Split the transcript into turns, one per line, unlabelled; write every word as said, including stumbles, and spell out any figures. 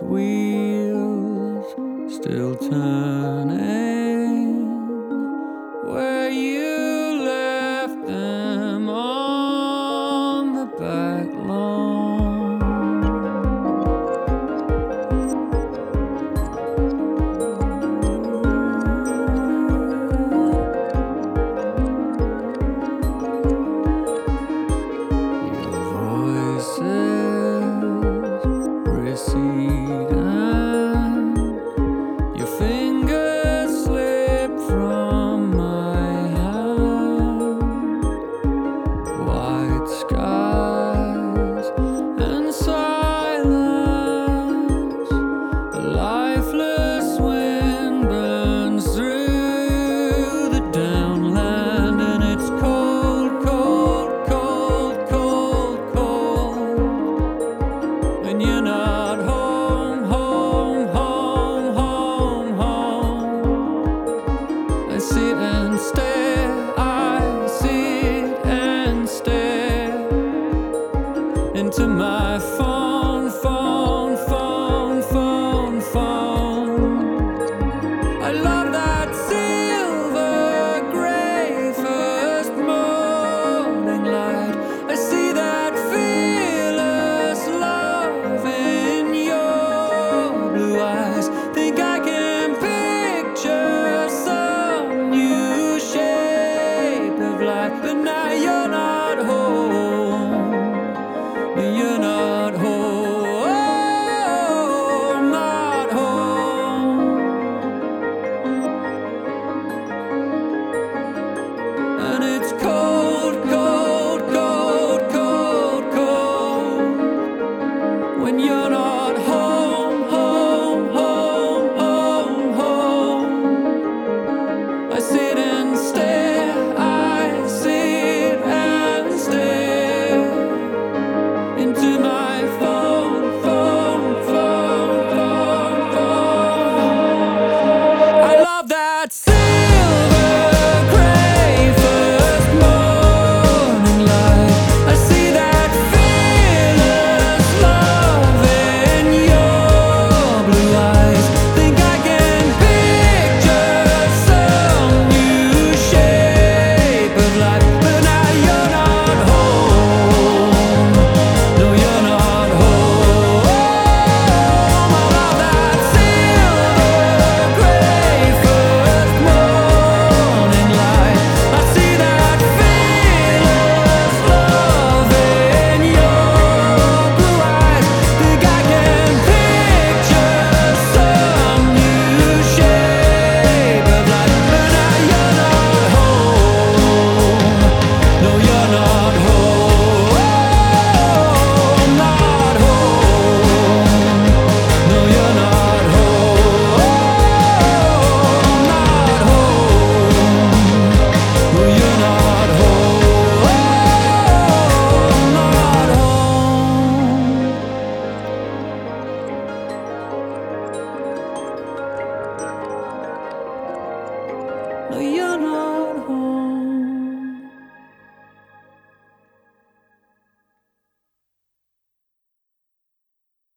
wheels still turning where you left them on the back lawn. Your voices recede and your fingers slip from my hand. White skies and silence, a lifeless wind burns through the downland, and it's cold, cold, cold, cold, cold when you're not home, home, home, home, home. I sit and stare, I sit and stare into my phone.